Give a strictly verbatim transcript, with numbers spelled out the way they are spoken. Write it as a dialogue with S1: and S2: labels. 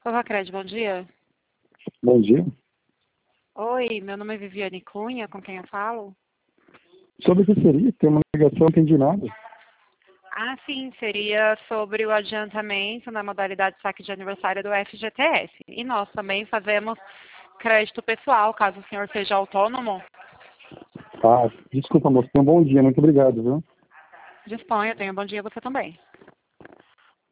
S1: Favacred, bom dia.
S2: Bom dia.
S1: Oi, meu nome é Viviane Cunha, com quem eu falo?
S2: Sobre o que seria? Tem uma ligação, não entendi nada.
S1: Ah, sim, seria sobre o adiantamento na modalidade saque de aniversário do F G T S. E nós também fazemos crédito pessoal, caso o senhor seja autônomo.
S2: Ah, desculpa, moço. Tenha um bom dia. Muito obrigado, viu?
S1: Disponha, tenha um bom dia você também.